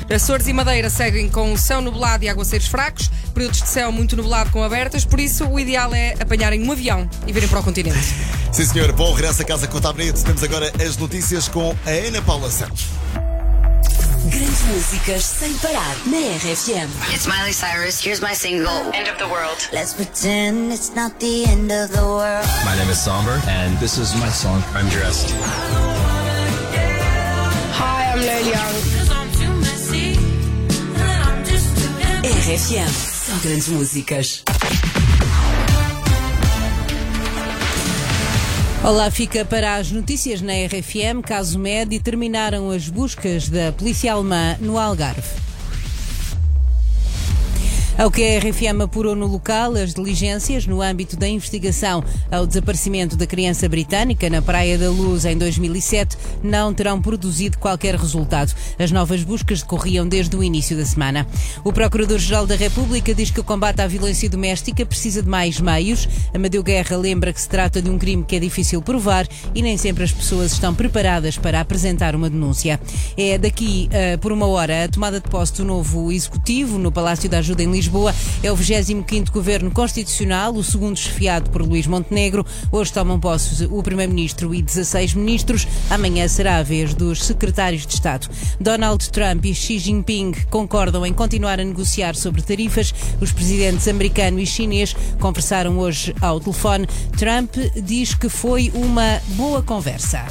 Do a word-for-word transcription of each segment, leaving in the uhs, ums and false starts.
Açores e Madeira seguem com céu nublado e aguaceiros fracos, períodos de céu muito nublado com abertas, por isso o ideal é apanharem um avião e virem para o continente. Sim, senhor. Bom regresso a casa com o Tablet. Temos agora as notícias com a Ana Paula Santos. Grandes músicas sem parar na R F M. It's Miley Cyrus. Here's my single, End of the World. Let's pretend it's not the end of the world. My name is Somber, and this is my song, I'm Dressed. Hi, I'm Lil Young. R F M. Só grandes músicas. Olá, fica para as notícias na R F M. Caso Med, e terminaram as buscas da polícia alemã no Algarve. Ao que a R F M apurou no local, as diligências no âmbito da investigação ao desaparecimento da criança britânica na Praia da Luz em dois mil e sete não terão produzido qualquer resultado. As novas buscas decorriam desde o início da semana. O Procurador-Geral da República diz que o combate à violência doméstica precisa de mais meios. Amadeu Guerra lembra que se trata de um crime que é difícil provar e nem sempre as pessoas estão preparadas para apresentar uma denúncia. É daqui uh, por uma hora a tomada de posse do novo Executivo no Palácio da Ajuda em Lisboa. Lisboa. É o vigésimo quinto Governo Constitucional, o segundo chefiado por Luís Montenegro. Hoje tomam posse o Primeiro-Ministro e dezasseis ministros. Amanhã será a vez dos secretários de Estado. Donald Trump e Xi Jinping concordam em continuar a negociar sobre tarifas. Os presidentes americano e chinês conversaram hoje ao telefone. Trump diz que foi uma boa conversa.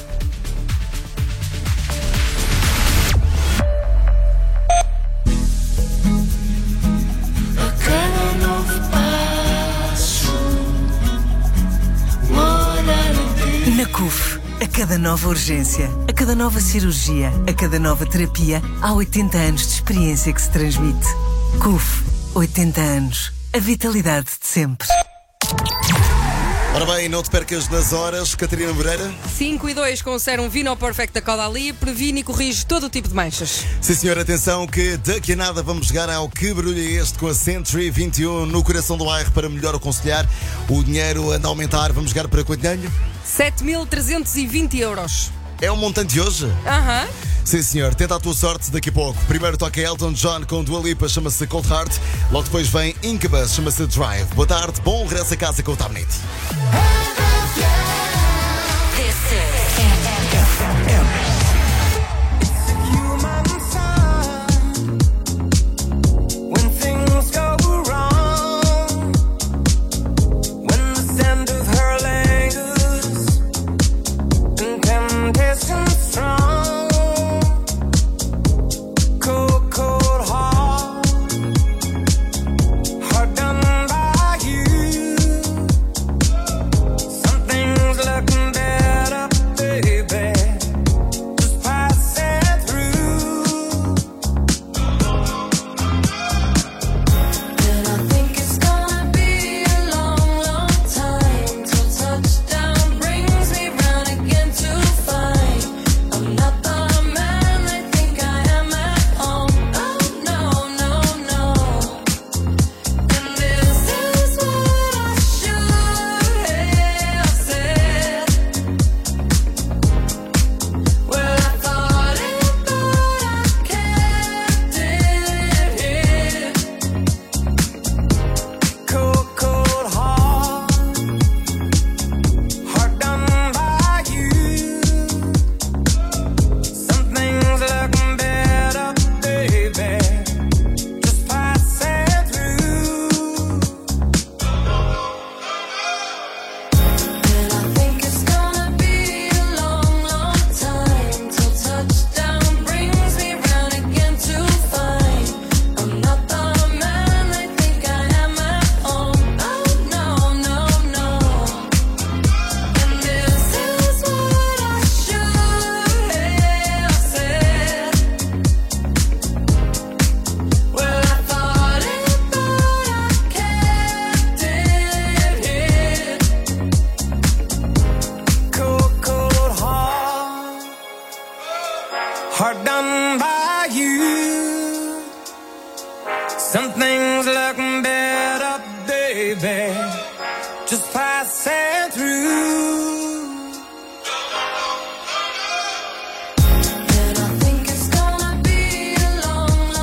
Na C U F, a cada nova urgência, a cada nova cirurgia, a cada nova terapia, há oitenta anos de experiência que se transmite. C U F, oitenta anos. A vitalidade de sempre. Ora bem, não te percas nas horas, Catarina Moreira. cinco e dois com o Serum Vino Perfect da Caudalie, previne e corrige todo o tipo de manchas. Sim, senhor, atenção que daqui a nada vamos chegar ao Que Barulho é Este com a Century vinte e um no coração do bairro para melhor aconselhar. O dinheiro anda a aumentar, vamos chegar para quanto dinheiro? sete mil trezentos e vinte euros. É o montante hoje? Aham. Uh-huh. Sim, senhor, tenta a tua sorte daqui a pouco. Primeiro toca Elton John com Dua Lipa, chama-se Cold Heart. Logo depois vem Incubus, chama-se Drive. Boa tarde, bom regresso a casa com o Tablet. Hard done by you. Some things look better, baby, just passing through. And I think it's gonna be a long,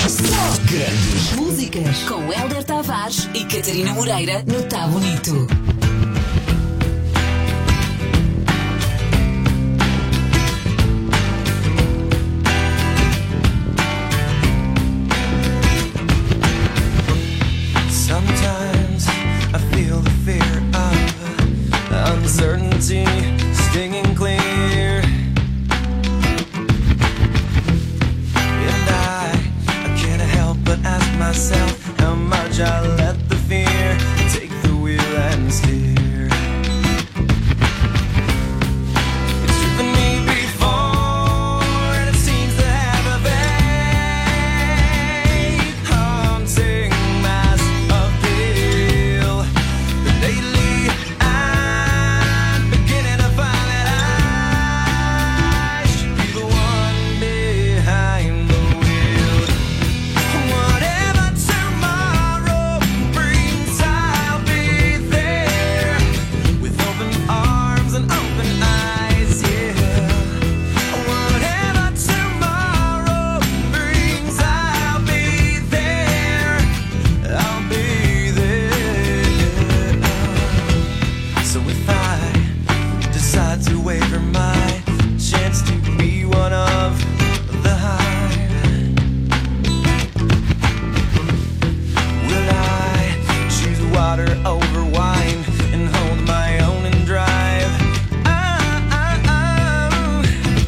Só grandes músicas. Com Hélder Tavares e Catarina Moreira no Tá Bonito. Sometimes I feel the fear of uncertainty stinging clear, and I, I can't help but ask myself how much I let the fear take the wheel and steer. It's driven me before, and it seems to have a vague haunting mass of appeal. But lately I'm beginning to find that I should be the one behind the wheel. Whatever tomorrow brings, I'll be there with open arms and open eyes, yeah. Whatever tomorrow brings, I'll be there, I'll be there. So if I decide to waver my chance to be one of the hive, will I choose water over wine and hold my own and drive? Ah, ah, ah.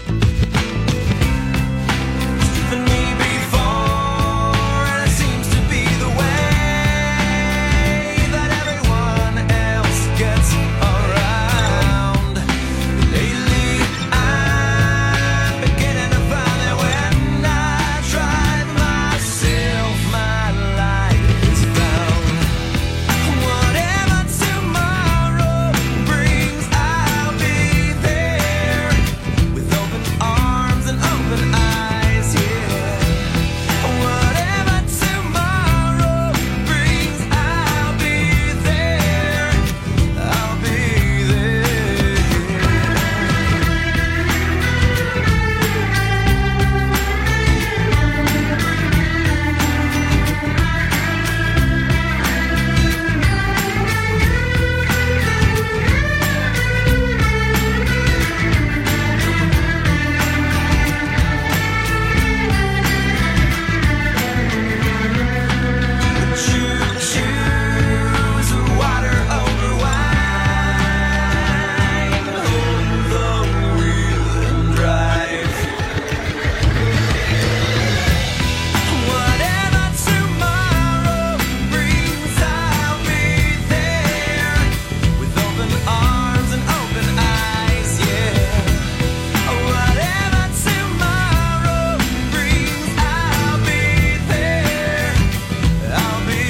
It's driven me before, and it seems to be the way that everyone else gets around. Lately I'm beginning to find that when I tried myself, my life is found. Whatever tomorrow brings, I'll be there with open arms and open eyes, yeah. Whatever tomorrow brings, I'll be there, I'll be there. Choose water over wine, hold the wheel and drive. Whatever tomorrow brings, I'll be there with open arms and open eyes, yeah. Whatever tomorrow brings, I'll be there, I'll be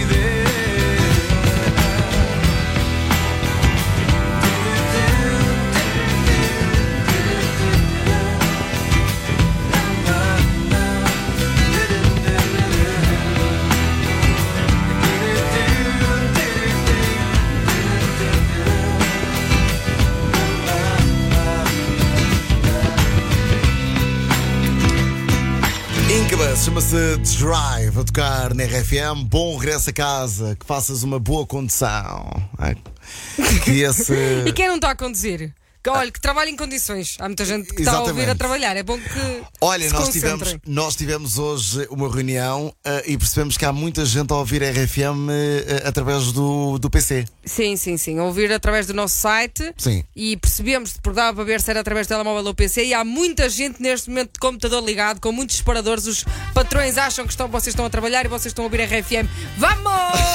Incubus, chama-se Drive, a tocar na R F M. Bom regresso a casa, que faças uma boa condução. Ai, Que esse... E quem não está a conduzir? Que, olha, que trabalhe em condições. Há muita gente que está a ouvir Exatamente. a trabalhar. É bom que Olha, se nós concentrem. tivemos, nós tivemos hoje uma reunião uh, e percebemos que há muita gente a ouvir a R F M uh, através do, do P C. Sim, sim, sim. Ouvir através do nosso site. Sim. E percebemos, porque dava para ver se era através do telemóvel ou P C. E há muita gente neste momento de computador ligado, com muitos disparadores. Os patrões acham que estão, vocês estão a trabalhar e vocês estão a ouvir a R F M. Vamos!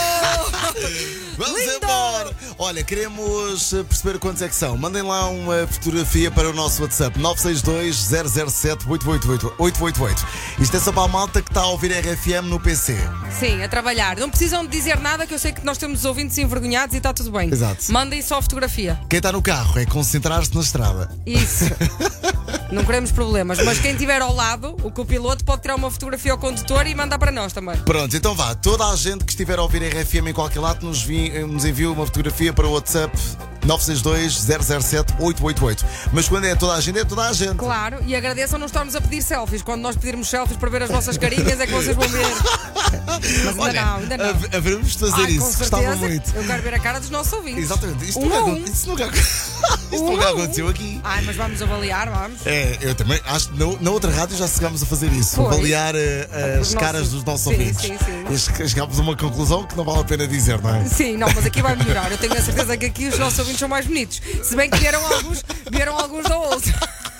Vamos Lindo! embora! Olha, queremos perceber quantos é que são. Mandem lá uma fotografia para o nosso WhatsApp nove seis dois, zero zero sete, oito oito oito, oito oito oito. Isto é só para a malta que está a ouvir a R F M no P C. Sim, a trabalhar. Não precisam de dizer nada, que eu sei que nós temos ouvintes envergonhados e está tudo bem. Exato. Mandem só a fotografia. Quem está no carro é concentrar-se na estrada. Isso. Não queremos problemas. Mas quem estiver ao lado, o copiloto pode tirar uma fotografia ao condutor e mandar para nós também. Pronto, então vá. Toda a gente que estiver a ouvir a R F M em qualquer lado nos, vi, nos envia uma fotografia para o WhatsApp nove seis dois, zero zero sete, oito oito oito. Mas quando é toda a gente, é toda a gente. Claro, e agradeçam não estarmos a pedir selfies. Quando nós pedirmos selfies para ver as vossas carinhas é que vocês vão ver. Mas ainda Olha, não, ainda não. hav- haveremos de fazer Ai, isso. com Gostava certeza. muito. Eu quero ver a cara dos nossos ouvintes. Exatamente. Isto Um nunca, a acon- um. Isto nunca, isto Um nunca a um. aconteceu aqui. Ai, mas vamos avaliar, vamos. É, eu também acho que na, na outra rádio já chegámos a fazer isso, Foi. avaliar eh, as Os caras nossos- dos nossos sim, ouvintes. sim, sim. E che- chegámos a uma conclusão que não vale a pena dizer, não é? Sim, não, mas aqui vai melhorar. Eu tenho a certeza que aqui os nossos ouvintes são mais bonitos. Se bem que vieram alguns, vieram alguns da outra.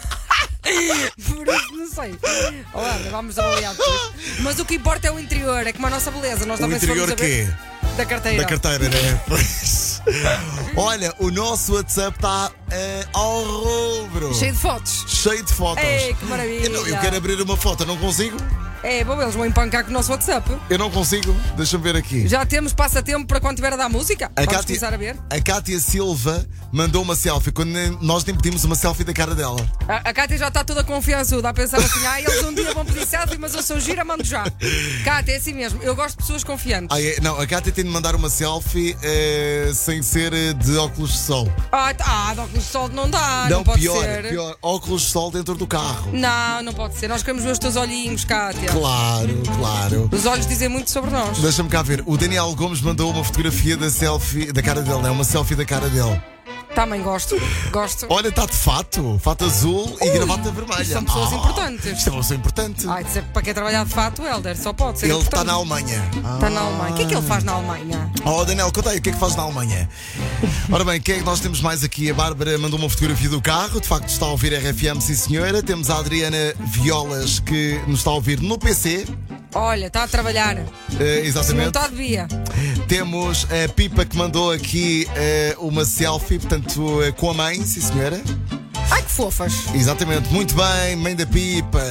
Por isso não sei. Olha, vamos avaliar depois. Mas o que importa é o interior, é como a nossa beleza. Nós O também se interior formos a ver- quê? Da carteira. Da carteira, né? Pois. Olha, o nosso WhatsApp está eh, ao rubro. Cheio de fotos. Cheio de fotos. Ei, que maravilha. Eu, não- eu quero abrir uma foto, não consigo? É, bom, eles vão empancar com o nosso WhatsApp. Eu não consigo. Deixa-me ver aqui. Já temos passatempo para quando tiver a dar música? A Vamos Cátia, começar a ver. a Cátia Silva mandou uma selfie quando nem- nós nem pedimos uma selfie da cara dela. A, a Cátia já está toda confiançuda a pensar assim: ah, eles um dia vão pedir selfie, mas eu sou gira, mando já. Cátia, é assim mesmo. Eu gosto de pessoas confiantes. Ah, é- não, a Cátia tem de mandar uma selfie eh, sem ser eh, de óculos de sol. Ah, tá- ah, de óculos de sol não dá, não, não, pode pior, ser. pior. Óculos de sol dentro do carro. Não, não pode ser. Nós queremos ver os teus olhinhos, Cátia. Claro, claro. Os olhos dizem muito sobre nós. Deixa-me cá ver. O Daniel Gomes mandou uma fotografia da selfie da cara dele, não é? Uma selfie da cara dele. Também gosto. Gosto. Olha, está de fato, fato azul e gravata vermelha. Isto são pessoas Ah, importantes. Isto é uma pessoa importante. Ai, de ser- para quem trabalhar de fato, Helder, só pode ser. Ele importante. está na Alemanha. Está na Alemanha. O que é que ele faz na Alemanha? Oh, Daniel, conta aí, o que é que faz na Alemanha? Ora bem, quem é que nós temos mais aqui? A Bárbara mandou uma fotografia do carro, de facto está a ouvir R F M, sim senhora. Temos a Adriana Violas, que nos está a ouvir no P C. Olha, está a trabalhar. Eh, Se não exatamente. está, devia. Temos a Pipa que mandou aqui eh, uma selfie, portanto, eh, com a mãe, sim senhora. Ai, que fofas. Exatamente, muito bem, mãe da Pipa.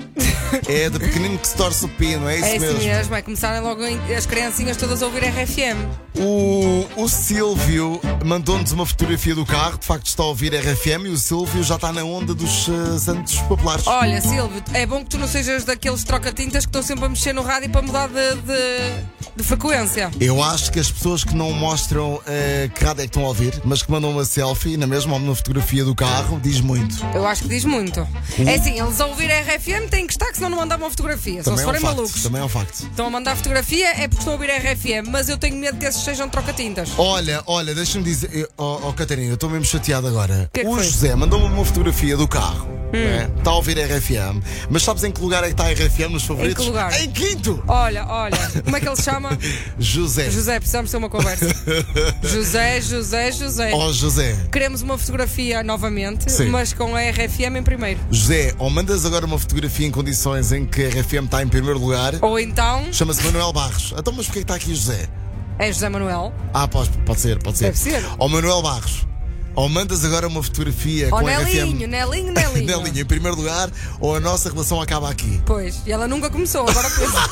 É de pequenino que se torce o pino, é isso É assim mesmo. mesmo, vai começarem logo as criancinhas todas a ouvir R F M. O, o Silvio mandou-nos uma fotografia do carro, de facto está a ouvir R F M e o Silvio já está na onda dos uh, Santos Populares. Olha, Silvio, é bom que tu não sejas daqueles troca-tintas que estão sempre a mexer no rádio para mudar de, de, de frequência. Eu acho que as pessoas que não mostram uh, que rádio é que estão a ouvir, mas que mandam uma selfie, na mesma ou uma fotografia do carro, diz muito. Eu acho que diz muito. É assim, eles a ouvir R F M têm que estar, que senão não mandam uma fotografia. Só Também se é um forem facto, malucos. também é um facto. Estão a mandar fotografia é porque estão a ouvir R F M, mas eu tenho medo que esses sejam troca-tintas. Olha, olha, deixa-me dizer, eu- oh, oh Catarina, eu estou mesmo chateado agora. Que é que o foi? José mandou-me uma fotografia do carro, Hum. né? Está a ouvir R F M, mas sabes em que lugar é que está a R F M nos favoritos? que lugar? Em quinto! Olha, olha, como é que ele se chama? José. José, precisamos ter uma conversa. José, José, José. Oh José. Queremos uma fotografia novamente, Sim. mas com a R F M em primeiro. José, ou mandas agora uma fotografia em condições em que a R F M está em primeiro lugar, Ou então chama-se Manuel Barros. Então, mas porquê que está aqui José? é José Manuel. Ah, pode, pode ser, pode ser. Deve ser. Ou Manuel Barros. Ou mandas agora uma fotografia Ou com a R F M. Nelinho, Nelinho, Nelinho. Nelinho, em primeiro lugar, ou a nossa relação acaba aqui. Pois, e ela nunca começou, agora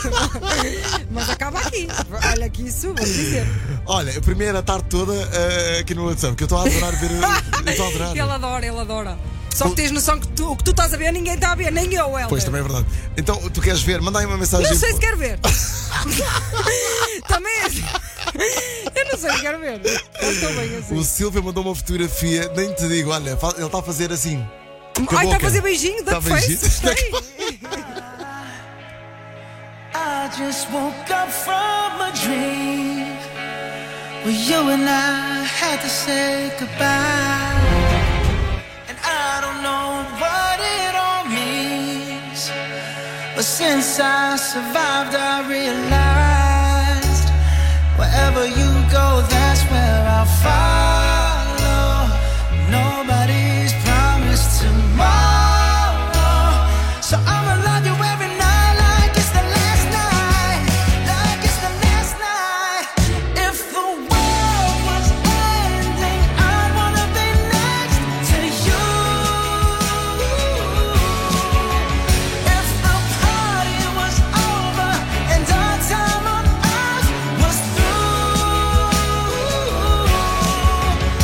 pensa. Mas acaba aqui. Olha que isso, vou dizer. Olha, a primeira tarde toda eh, aqui no WhatsApp, que eu estou a adorar ver. Eu estou a adorar. Ele adora, ele adora. Só que tens noção que tu, o que tu estás a ver, ninguém está a ver, nem eu, Helder. Pois também é verdade. Então, tu queres ver? Manda aí uma mensagem. Não sei se quer ver. Também é assim. Eu não sei se quero ver. Eu estou bem assim. O Silvio mandou uma fotografia, nem te digo, olha, fa- ele está a fazer assim. com a Ai, está a boca. fazer beijinho, Tá da face. beijinho. Gostei. I just woke up from a dream where you and I had to say goodbye. And I don't know what it all means, but since I survived, I realized wherever you go, that's where I'll follow. Nobody's promised tomorrow, so I'ma love you every night like it's the last night, like it's the last night. If the world was ending, I'd wanna be next to you. If the party was over and our time on earth was through,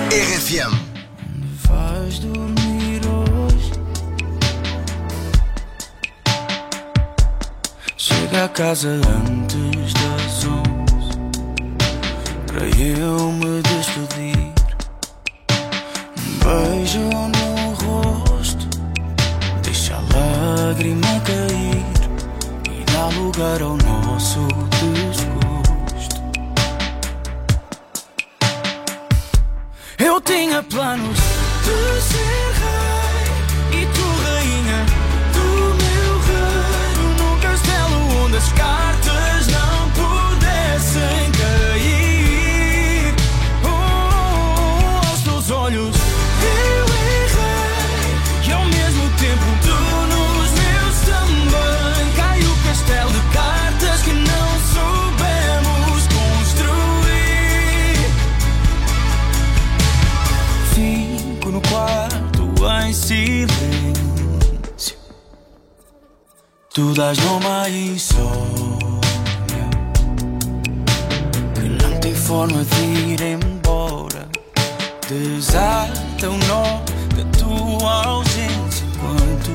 R F M. Faz dormir hoje. Chega a casa antes das onze para eu me despedir. Um beijo no rosto, deixa a lágrima cair e dá lugar ao nosso desgosto. Eu tinha planos de ser rei e tu rainha do meu reino, num castelo onde as cartas não pudessem cair. Oh, aos teus olhos eu errei e ao mesmo tempo tu nos meus também. Cai o castelo de cartas que não soubemos construir. Fico no quarto em silêncio, tu dás nome à insônia que não tem forma de ir embora. Desata o nó da tua ausência enquanto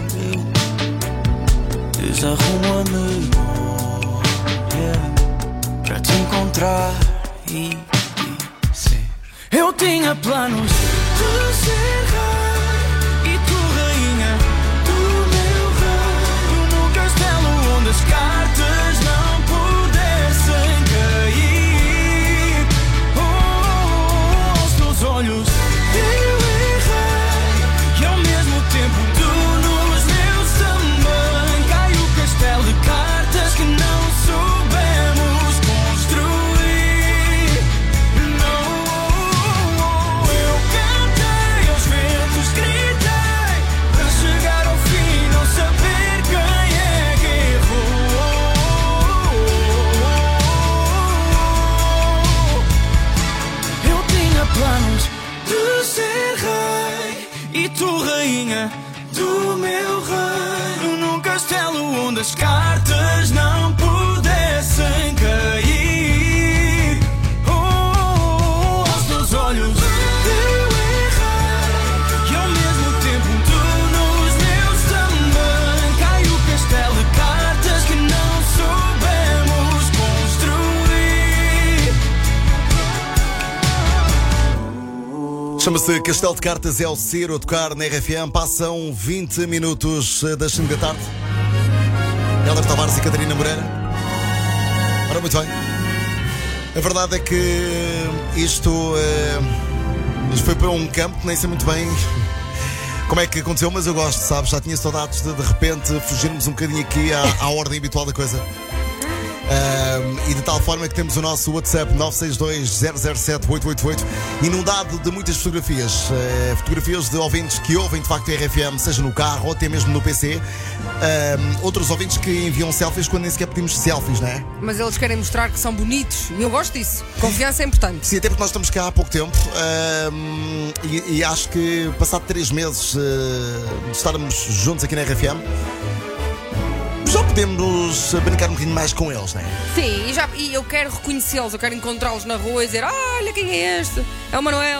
eu desarrumo a memória para te encontrar e dizer: eu tinha planos de ser rei e tu rainha do meu reino, num castelo onde as cartas não pudessem cair. Oh, aos teus olhos eu errei e ao mesmo tempo tu nos meus também. Cai o castelo de cartas que não soubemos construir. Não, eu cantei aos ventos, gritei para chegar ao fim, não saber quem é que errou. Eu tinha planos de ser rei e tu rainha do meu reino, num castelo onde as cartas não pudessem cair. Oh, aos teus olhos eu errei e ao mesmo tempo tu nos meus também. Cai o castelo de cartas que não soubemos construir. Chama-se Castelo de Cartas, é o Ciro a tocar na R F M. Passam vinte minutos das cinco da tarde. Helder Tavares e Catarina Moreira. Ora, muito bem. A verdade é que isto, eh, isto foi para um campo que nem sei muito bem como é que aconteceu, mas eu gosto, sabes? Já tinha saudades de de repente fugirmos um bocadinho aqui à, à ordem habitual da coisa. Um, e de tal forma que temos o nosso WhatsApp nove seis dois zero zero sete oito oito oito inundado de muitas fotografias, uh, fotografias de ouvintes que ouvem de facto a R F M, seja no carro ou até mesmo no P C. Um, outros ouvintes que enviam selfies quando nem sequer pedimos selfies, não é? Mas eles querem mostrar que são bonitos e eu gosto disso. Confiança é importante. Sim, até porque nós estamos cá há pouco tempo, um, e, e acho que passado três meses uh, de estarmos juntos aqui na R F M, já podemos brincar um bocadinho mais com eles, não é? Sim, e, já, e eu quero reconhecê-los, eu quero encontrá-los na rua e dizer: ah, olha quem é este, é o Manuel.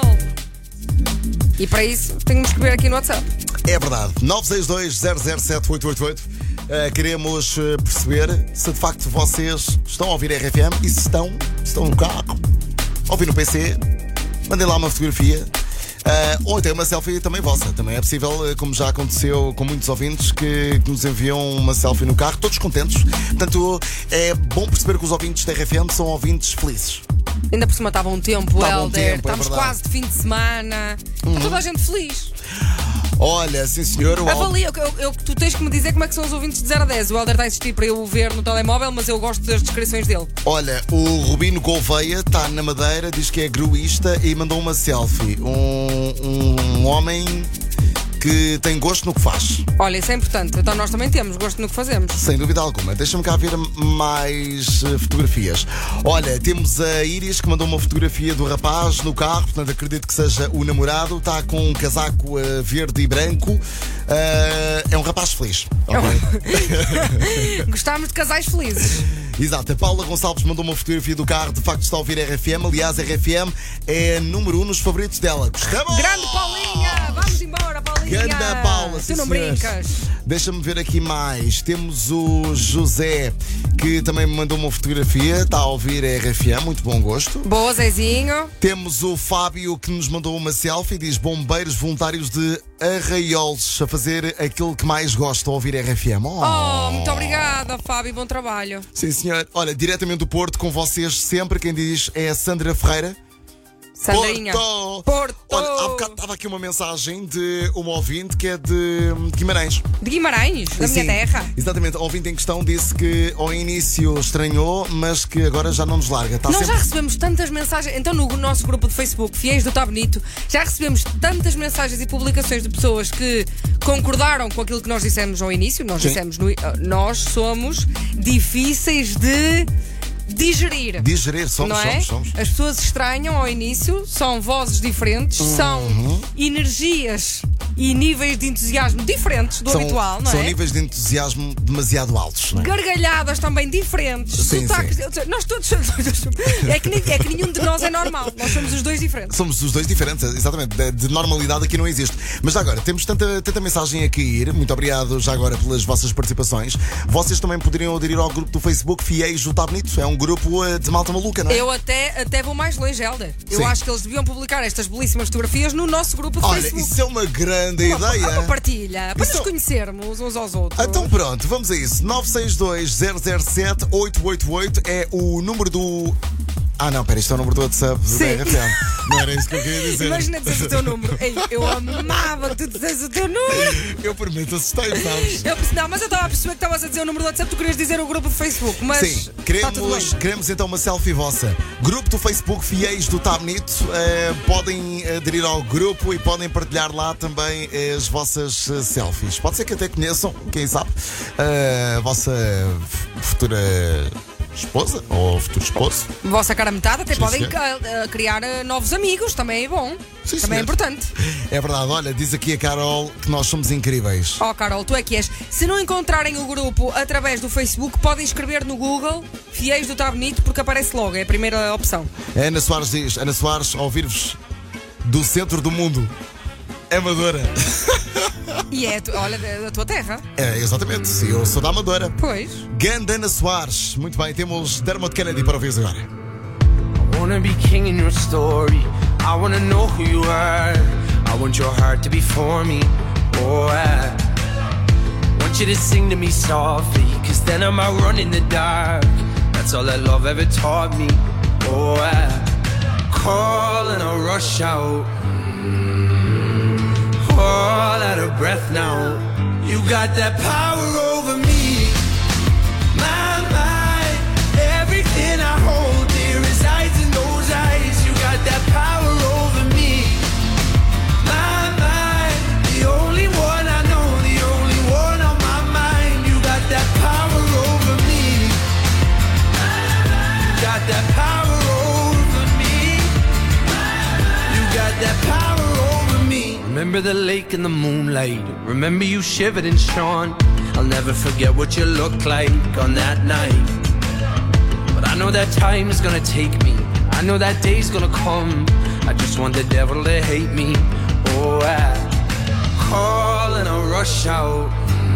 E para isso tenho que escrever aqui no WhatsApp. É verdade, nove seis dois zero zero sete oito oito oito. Uh, queremos uh, perceber se de facto vocês estão a ouvir a R F M e se estão, se estão no carro, a ouvir no P C, mandem lá uma fotografia. Uh, ou até uma selfie também vossa. Também é possível, como já aconteceu com muitos ouvintes que, que nos enviam uma selfie no carro, todos contentes. Portanto, é bom perceber que os ouvintes da R F M são ouvintes felizes. Ainda por cima estava um tempo, Estava um Helder. tempo, é Estamos verdade. quase de fim de semana. Uhum. Toda a gente feliz. Olha, sim senhor. o Al- Avalia, eu, eu, tu tens que me dizer como é que são os ouvintes de zero a dez. O Helder está a insistir para eu o ver no telemóvel, mas eu gosto das descrições dele. Olha, o Rubino Gouveia está na Madeira, diz que é gruísta e mandou uma selfie. Um, um homem que tem gosto no que faz. Olha, isso é importante. Então nós também temos gosto no que fazemos. Sem dúvida alguma. Deixa-me cá ver mais uh, fotografias. Olha, temos a Iris que mandou uma fotografia do rapaz no carro, portanto acredito que seja o namorado. Está com um casaco uh, verde e branco. Uh, é um rapaz feliz. Ok? Gostámos de casais felizes. Exato, a Paula Gonçalves mandou uma fotografia do carro, de facto está a ouvir R F M. Aliás, R F M é número um nos favoritos dela. Gostamos! Grande Paulinha! Vamos embora, Paulinha! Ganda Paula, Tu sim, não senhores. brincas. Deixa-me ver aqui mais. Temos o José, que também me mandou uma fotografia, está a ouvir a R F M, muito bom gosto. Boa, Zezinho. Temos o Fábio, que nos mandou uma selfie, diz bombeiros voluntários de Arraiolos a fazer aquilo que mais gosta, a ouvir R F M. Oh, Oh, muito obrigada, Fábio. Bom trabalho. Sim, senhor. Olha, diretamente do Porto, com vocês sempre, quem diz é a Sandra Ferreira. Sandrinha. Porto! Porto. Olha, há bocado estava aqui uma mensagem de uma ouvinte que é de Guimarães. De Guimarães, da minha Sim, terra. Exatamente, a ouvinte em questão disse que ao início estranhou, mas que agora já não nos larga. Está Nós sempre... já recebemos tantas mensagens. Então, no nosso grupo de Facebook, Fiéis do Tá Bonito, já recebemos tantas mensagens e publicações de pessoas que concordaram com aquilo que nós dissemos ao início. Nós Sim. dissemos, no, nós somos difíceis de digerir. Digerir, somos, não é? somos, somos. As pessoas estranham ao início, são vozes diferentes, Uhum. são energias e níveis de entusiasmo diferentes do São, habitual, não são é? níveis de entusiasmo demasiado altos, não é? Gargalhadas também diferentes, Sim, sotaques. sim. Nós todos somos. É que, nem- é que nenhum de nós é normal. Nós somos os dois diferentes. Somos os dois diferentes, exatamente. De, de normalidade aqui não existe. Mas já agora, temos tanta, tanta mensagem a cair. Muito obrigado já agora pelas vossas participações. Vocês também poderiam aderir ao grupo do Facebook Fiéis do Tá Bonito. É um grupo eh, de malta maluca, não é? Eu até, até vou mais longe, Helder. Eu Sim. acho que eles deviam publicar estas belíssimas fotografias no nosso grupo de Olha, Facebook. isso é uma grande Uma- ideia. Uma partilha, para Isso- nos conhecermos uns aos outros. Então pronto, vamos a isso. nove seis dois zero zero sete oito oito oito é o número do. Ah não, pera, isto é o número do WhatsApp do Sim. R F M. Não era isso que eu queria dizer. Imagina dizer o teu número. Ei, eu amava que tu dissesse o teu número. Eu prometo, assustei, sabes? Eu, não, mas eu estava a perceber que estavas a dizer o número do WhatsApp, tu querias dizer o grupo do Facebook, mas. Sim, está tudo queremos, bem. queremos então uma selfie vossa. Grupo do Facebook Fiéis do Tá Bonito. Eh, podem aderir ao grupo e podem partilhar lá também as vossas eh, selfies. Pode ser que até conheçam, quem sabe, eh, a vossa f- futura esposa ou futuro esposo. Vossa cara metade, até Sim, podem senhor. ca- eh, criar eh, novos amigos, também é bom. Sim, também é senhor. importante. É verdade, olha, diz aqui a Carol que nós somos incríveis. Oh, Carol, tu é que és. Se não encontrarem o grupo através do Facebook, podem escrever no Google Fiéis do Tá Bonito, porque aparece logo, é a primeira opção. A Ana Soares diz, Ana Soares, a ouvir-vos do centro do mundo. Amadora. E é, tu- olha, da da tua terra. É, exatamente, eu sou da Amadora. Pois. Ganda Ana Soares. Muito bem, temos Dermot Kennedy para ouvir agora. I wanna be king in your story. I wanna know who you are. I want your heart to be for me. Oh, I want you to sing to me softly, cause then I might run in the dark. That's all that love ever taught me. Oh, I call and I rush out. All out of breath now. You got that power over me. My mind, everything I hold dear resides in those eyes. You got that power over me. My mind, the only one I know, the only one on my mind. You got that power over me. You got that power over me. You got that power over me. Remember the lake in the moonlight. Remember you shivered and shone. I'll never forget what you looked like on that night. But I know that time is gonna take me. I know that day's gonna come. I just want the devil to hate me. Oh, I call and I rush out.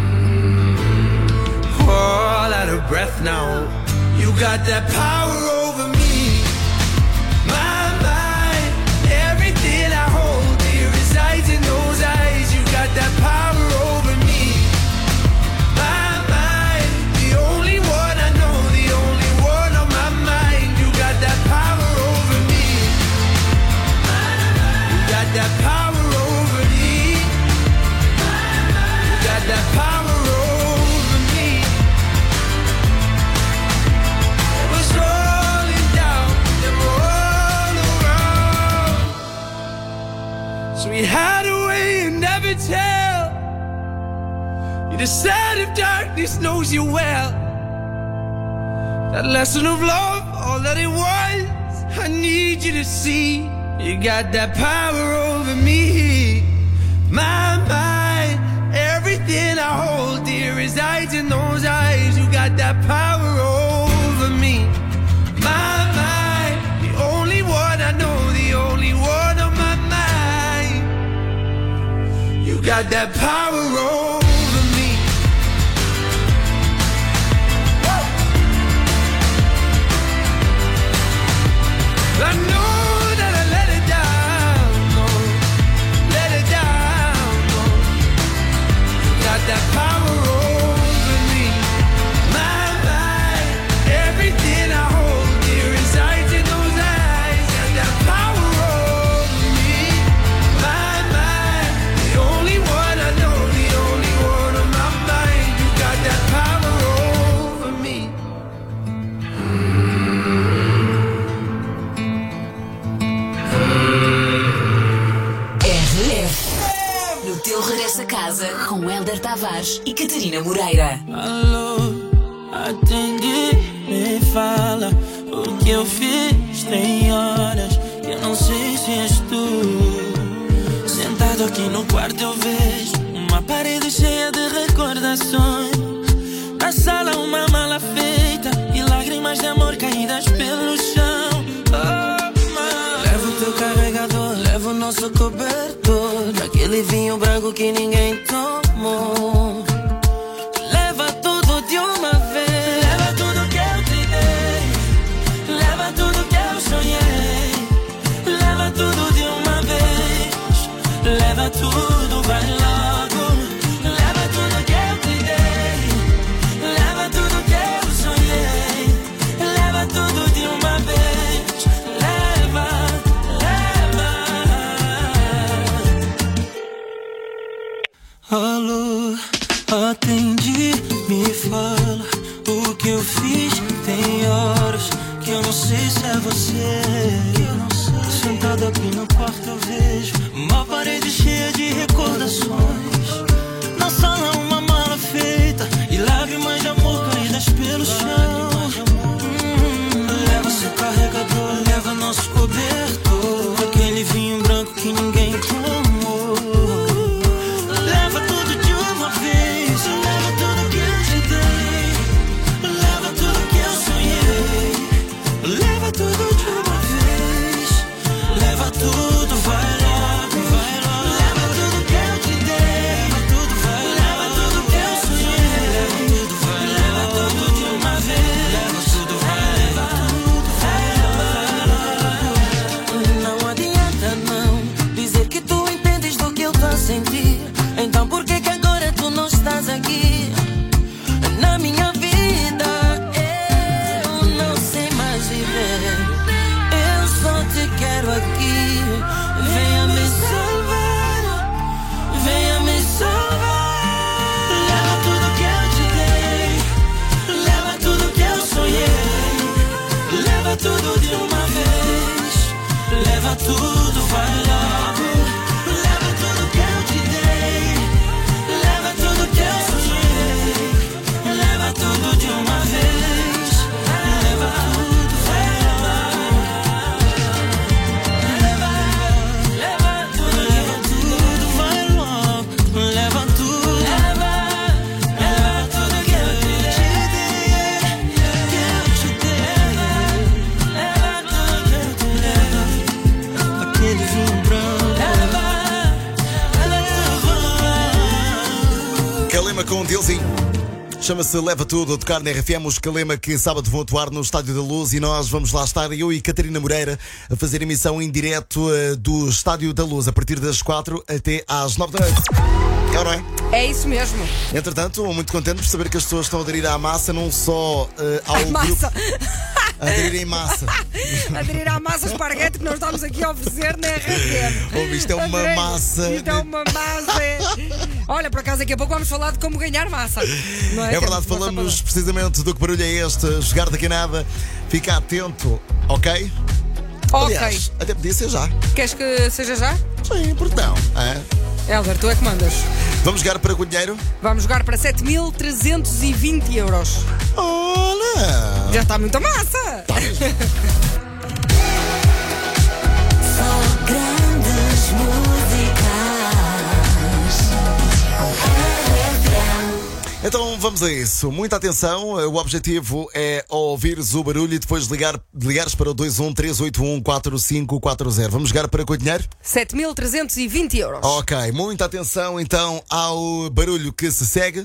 All out of breath now. You got that power over me. My mind, everything I hold dear resides in those eyes. You got that power over me. My mind, the only one I know, the only one on my mind. You got that power over me. You got that power over me. You got that power over me. It was rolling down and all around. So we hide away and never tell. You're the side of darkness knows you well. That lesson of love, all that it was, I need you to see. You got that power over me. My mind, everything I hold dear resides in those eyes. You got that power over got that power over me. I know that I let it down, no, let it down, no. Got that power over me. My mind, everything I hold dear resides in those eyes. Got that power over me. My mind, the only one I know, the only one on my mind. You got that power over me. R F. No teu regresso a casa com Hélder Tavares e Catarina Moreira. Alô, atende, me fala o que eu fiz. Tem horas que eu não sei se és tu. Sentado aqui no quarto eu vejo uma parede cheia de recordações. Na sala uma mala feita e lágrimas de amor caídas pelo chão. Oh, mãe. Leva o teu carregador, leva o nosso cobertor, aquele vinho branco que ninguém tomou. Leva tudo de uma vez. Leva tudo que eu te dei. Leva tudo que eu sonhei. Leva tudo de uma vez. Leva tudo, vai logo. Leva tudo que eu te dei. Leva tudo que eu sonhei. Leva tudo de uma vez. Leva, leva. Alô, atende, me fala o que eu fiz. Tem horas que eu não sei se é você. Sentado aqui no quarto eu vejo uma parede cheia de recordações. Na sala uma mala feita e lágrimas de amor caídas pelo chão. Hum, leva seu carregador, leva nosso cobertor, aquele vinho branco que ninguém tomou. Leva tudo de uma vez. Leva tudo que eu te dei. Leva tudo que eu sonhei. Leva tudo de uma vez. Leva tudo, vai logo, vai logo. Leva tudo que eu te dei. Leva tudo, vai logo. Leva tudo que eu sonhei. Leva tudo, vai logo. Leva tudo de uma vez. Leva tudo, vai logo. Não adianta não dizer que tu entendes do que eu tô a sentir. Então por que que agora tu não estás aqui na minha vida? Eu não sei mais viver. Eu só te quero aqui. Venha me salvar. Venha me salvar. Leva tudo que eu te dei. Leva tudo que eu sonhei. Leva tudo de uma vez. Leva tudo, vai logo. Leva tudo que eu te dei. Leva tudo que eu sonhei. Leva tudo de uma vez. Leva tudo, vai Leva, leva tudo, leva tudo, vai logo. Leva tudo. Leva, leva tudo que eu te dei. Que eu te dei. Leva tudo que eu te dei. Aquele vinho branco. Leva, leva. Calema com Dilzinho. Chama-se Leva Tudo a tocar na R F M. Os Calema que sábado vão atuar no Estádio da Luz e nós vamos lá estar, eu e Catarina Moreira, a fazer emissão em direto uh, do Estádio da Luz a partir das quatro até às nove da noite. É ou não é? É isso mesmo. Entretanto, muito contente por saber que as pessoas estão a aderir à massa, não só uh, ao A grupo. massa. A aderir em massa. Aderir à massa esparguete que nós estamos aqui a oferecer na R F M. Oh, isto é uma Adorei. massa. Isto é uma massa. Olha, por acaso daqui a pouco vamos falar de como ganhar massa. Não é? É verdade, Temos massa falamos precisamente do que barulho é este. Jogar daqui a nada. Fica atento, ok? para- Aliás, Ok. até podia ser já. Queres que seja já? Sim, porque não? É? Hélder, tu é que mandas. Vamos jogar para o dinheiro? Vamos jogar para sete mil trezentos e vinte euros. Olha! Já está muita massa. Tá mesmo. Só grandes músicas. R F M. Então vamos a isso. Muita atenção. O objetivo é ouvires o barulho e depois ligar, ligares para o dois um três oito um quatro cinco quatro zero. Vamos jogar para quanto dinheiro? sete mil trezentos e vinte euros. Ok, muita atenção então ao barulho que se segue.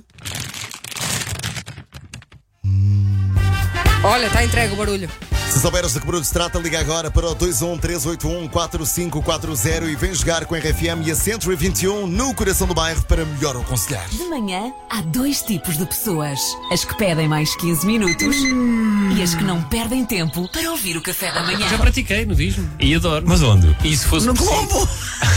Olha, está entregue o barulho. Se souberes de que barulho se trata, liga agora para o dois um três oito um quatro cinco quatro zero e vem jogar com a R F M e a Century vinte e um no coração do bairro para melhor aconselhar. De manhã, há dois tipos de pessoas. As que pedem mais quinze minutos e as que não perdem tempo para ouvir o café da manhã. Já pratiquei nudismo e adoro. Mas onde? E se fosse No possível? Globo!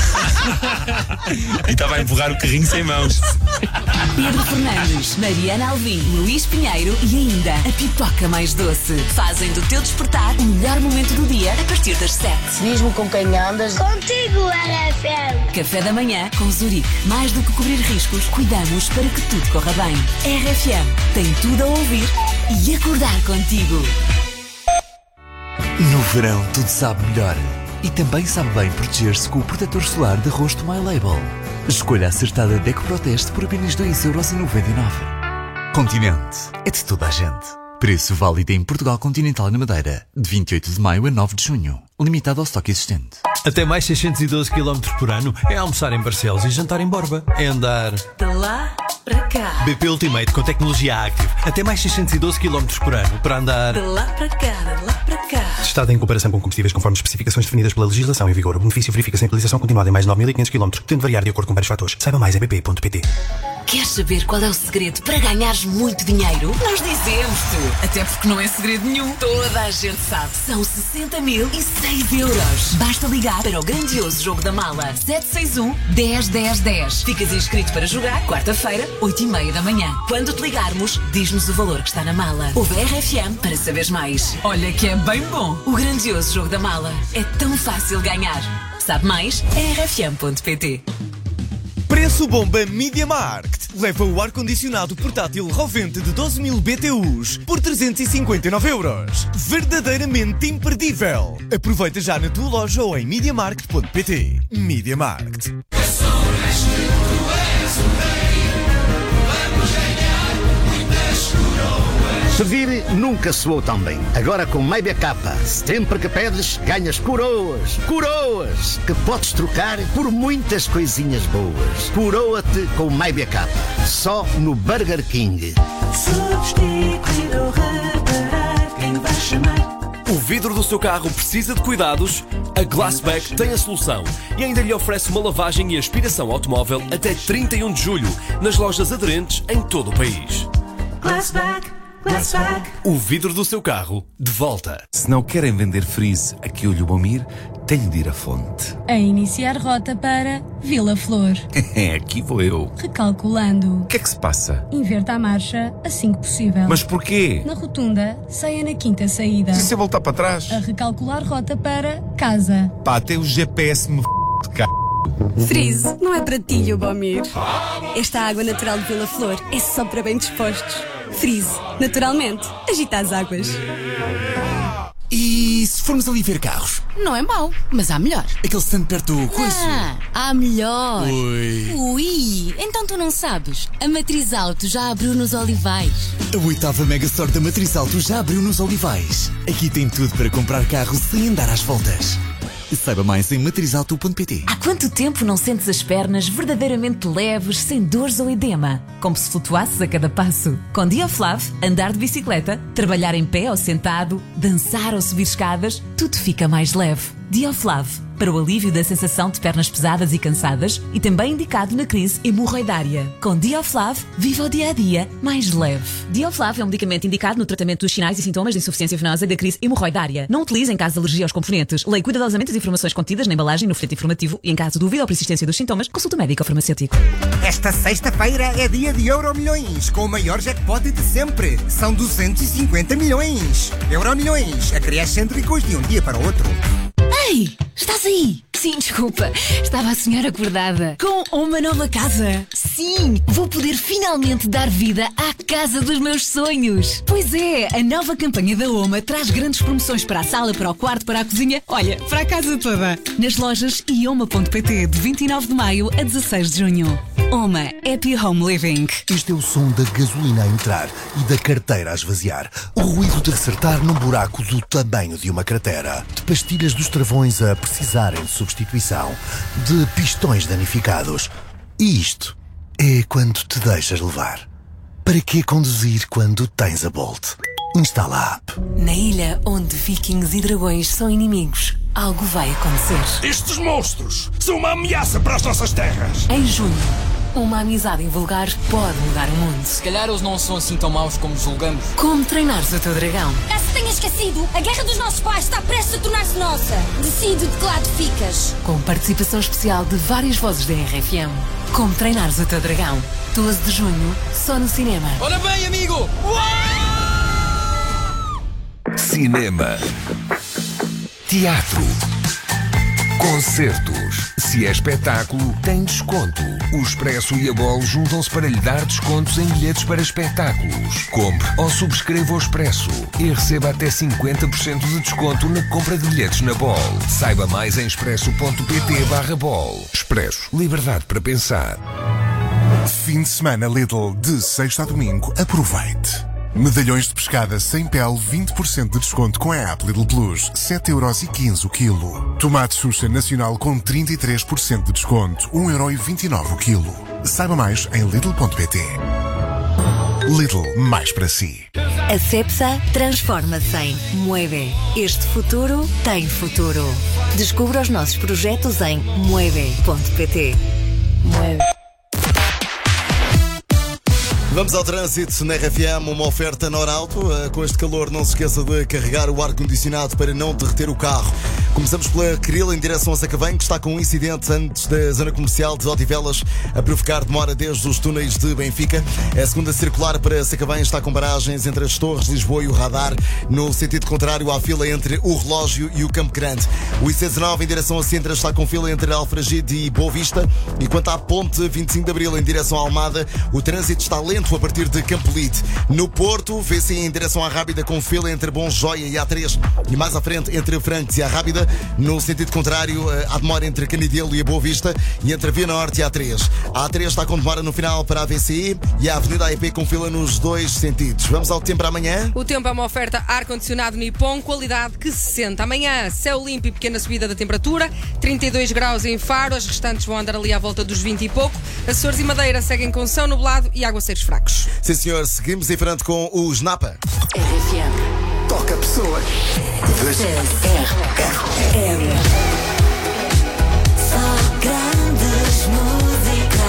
E estava a empurrar o carrinho sem mãos. Pedro Fernandes, Mariana Alvim, Luís Pinheiro e ainda a pipoca mais doce. Fazem do teu despertar o melhor momento do dia a partir das sete. Diz-me com quem andas. Contigo, R F M. Café da manhã com Zurique. Mais do que cobrir riscos, cuidamos para que tudo corra bem. R F M tem tudo a ouvir e acordar contigo. No verão tudo sabe melhor. E também sabe bem proteger-se com o protetor solar de rosto My Label. Escolha a acertada Deco Proteste por apenas dois euros e noventa e nove. Continente é de toda a gente. Preço válido em Portugal Continental e na Madeira, de vinte e oito de maio a nove de junho. Limitado ao estoque existente. Até mais seiscentos e doze quilómetros por ano é almoçar em Barcelos e jantar em Borba. É andar De lá para cá. B P Ultimate com tecnologia Active. Até mais seiscentos e doze quilómetros por ano para andar De lá para cá, de lá para cá. Testado em comparação com combustíveis conforme especificações definidas pela legislação em vigor. O benefício verifica-se em utilização continuada em mais de nove mil e quinhentos quilómetros, podendo variar de acordo com vários fatores. Saiba mais em b p ponto p t. Queres saber qual é o segredo para ganhares muito dinheiro? Nós dizemos-te. Até porque não é segredo nenhum. Toda a gente sabe. São sessenta mil e seis euros. Basta ligar para o grandioso jogo da mala. sete seis um, dez, dez, dez. Ficas inscrito para jogar quarta-feira, oito e meia da manhã. Quando te ligarmos, diz-nos o valor que está na mala. Ouve a R F M para saberes mais. Olha que é bem bom. O grandioso jogo da mala. É tão fácil ganhar. Sabe mais? r f m ponto p t. Preço bomba Media Markt. Leva o ar-condicionado portátil Rovente de doze mil B T Us por trezentos e cinquenta e nove euros. Verdadeiramente imperdível. Aproveita já na tua loja ou em media markt ponto p t. Media Markt. Servir nunca soou tão bem. Agora com Maybe Capa, sempre que pedes, ganhas coroas. Coroas! Que podes trocar por muitas coisinhas boas. Coroa-te com Maybe Capa. Só no Burger King. Substituir ou reparar, quem vai chamar? O vidro do seu carro precisa de cuidados? A Glassback tem a solução e ainda lhe oferece uma lavagem e aspiração automóvel até trinta e um de julho nas lojas aderentes em todo o país. Glassback, Glassback. O vidro do seu carro de volta. Se não querem vender freeze aqui o Lubomir, tenho de ir à fonte. A iniciar rota para Vila Flor. É, aqui vou eu. Recalculando. O que é que se passa? Inverta a marcha assim que possível. Mas porquê? Na rotunda, saia na quinta saída. E se eu voltar para trás? A recalcular rota para casa. Pá, até o G P S me f*** de cá. Freeze, não é para ti, Lubomir. Esta água natural de Vila Flor é só para bem dispostos. Freeze, naturalmente, agita as águas. E se formos ali ver carros? Não é mau, mas há melhor. Aquele stand perto do coiso? Ah, há melhor. Ui. Ui, então tu não sabes. A Matriz Auto já abriu nos Olivais. A oitava Mega Store da Matriz Auto já abriu nos Olivais. Aqui tem tudo para comprar carro sem andar às voltas. Saiba mais em matriz auto ponto p t. Há quanto tempo não sentes as pernas verdadeiramente leves, sem dores ou edema? Como se flutuasses a cada passo. Com Diaflav, andar de bicicleta, trabalhar em pé ou sentado, dançar ou subir escadas, tudo fica mais leve. Diaflav, para o alívio da sensação de pernas pesadas e cansadas e também indicado na crise hemorroidária. Com Diaflav, viva o dia-a-dia mais leve. Diaflav é um medicamento indicado no tratamento dos sinais e sintomas de insuficiência venosa e da crise hemorroidária. Não utilize em caso de alergia aos componentes. Leia cuidadosamente as informações contidas na embalagem e no folheto informativo e em caso de dúvida ou persistência dos sintomas, consulte o médico ou farmacêutico. Esta sexta-feira é dia de Euromilhões, com o maior jackpot de sempre. São duzentos e cinquenta milhões. Euromilhões, acrescem ricos de um dia para o outro. Ei, estás aí? Sim, desculpa. Estava a sonhar acordada. Com uma nova casa. Sim, vou poder finalmente dar vida à casa dos meus sonhos. Pois é, a nova campanha da Oma traz grandes promoções para a sala, para o quarto, para a cozinha. Olha, para a casa toda. Nas lojas e oma ponto p t de vinte e nove de maio a dezasseis de junho. Oma Happy Home Living. Este é o som da gasolina a entrar e da carteira a esvaziar. O ruído de ressertar num buraco do tamanho de uma cratera. De pastilhas dos travões a precisarem de substituição. De pistões danificados. E isto é quando te deixas levar. Para que conduzir quando tens a Bolt? Instala a app. Na ilha onde vikings e dragões são inimigos, algo vai acontecer. Estes monstros são uma ameaça para as nossas terras. Em junho, uma amizade invulgar pode mudar o mundo. Se calhar eles não são assim tão maus como julgamos. Como treinares o teu dragão? Caso tenha esquecido, a guerra dos nossos pais está prestes a tornar-se nossa. Decide de que lado ficas. Com participação especial de várias vozes da R F M. Como treinares o teu dragão? doze de junho, só no cinema. Ora bem, amigo! Uau! Cinema, teatro, concertos. Se é espetáculo, tem desconto. O Expresso e a Bol juntam-se para lhe dar descontos em bilhetes para espetáculos. Compre ou subscreva o Expresso e receba até cinquenta por cento de desconto na compra de bilhetes na Bol. Saiba mais em expresso.pt barra Bol. Expresso. Liberdade para pensar. Fim de semana Lidl, de sexta a domingo. Aproveite. Medalhões de pescada sem pele, vinte por cento de desconto com a app Lidl Plus, sete euros e quinze o quilo. Tomate Xuxa Nacional com trinta e três por cento de desconto, um euro e vinte e nove o quilo. Saiba mais em lidl ponto pt. Lidl, mais para si. A Cepsa transforma-se em Mueve. Este futuro tem futuro. Descubra os nossos projetos em mueve ponto pt. Mueve. Vamos ao trânsito na R F M, uma oferta Norauto. Com este calor, não se esqueça de carregar o ar-condicionado para não derreter o carro. Começamos pela Cril em direção a Sacavém, que está com um incidente antes da zona comercial de Odivelas a provocar demora desde os túneis de Benfica. A segunda circular para Sacavém está com paragens entre as Torres, Lisboa e o Radar. No sentido contrário, há fila entre o Relógio e o Campo Grande. O I C dezanove em direção a Sintra está com fila entre Alfragide e Boa Vista. E quanto à ponte vinte e cinco de Abril em direção a Almada, o trânsito está lento a partir de Campolide. No Porto, V C em direção à Rábida com fila entre Bom Joia e A três. E mais à frente entre Francos e a Rábida. No sentido contrário, há demora entre Canidelo e a Boa Vista e entre a Via Norte e a A três. A A três está com demora no final para a V C I e a Avenida A E P com fila nos dois sentidos. Vamos ao tempo para amanhã? O tempo é uma oferta ar-condicionado Nippon, qualidade que se sente. Amanhã, céu limpo e pequena subida da temperatura, trinta e dois graus em Faro, as restantes vão andar ali à volta dos vinte e pouco. Açores e Madeira seguem com céu nublado e aguaceiros fracos. Sim, senhor, seguimos em frente com o Snapa. R F M. Toca pessoas. R F M. Só grandes músicas.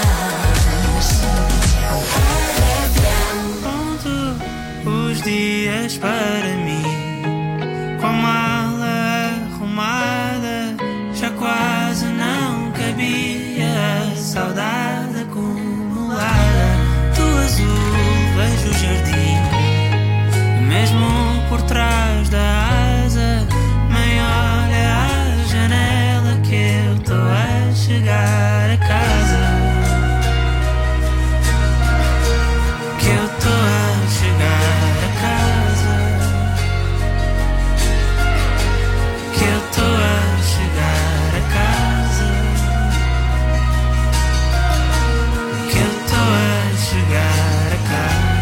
R F M. Conto os dias para mim, com a mala arrumada, já quase não cabia a saudade acumulada. Do azul vejo o jardim, mesmo por trás da asa, maior é a janela que eu tô a chegar a casa. Que eu tô a chegar a casa. Que eu tô a chegar a casa. Que eu tô a chegar a casa.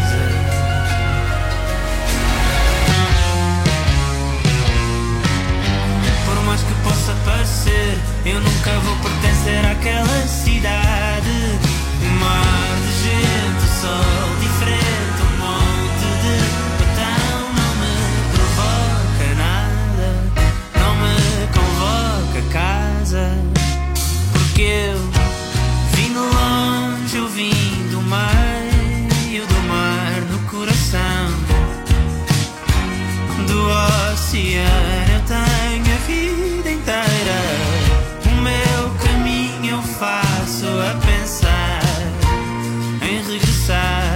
Que possa parecer, eu nunca vou pertencer àquela cidade. Um mar de gente, o sol diferente, um monte de botão. Não me provoca nada, não me convoca a casa. Porque eu vim de longe, eu vim do meio do mar, no coração do oceano. Eu tenho a vida inteira, o meu caminho eu faço a pensar em regressar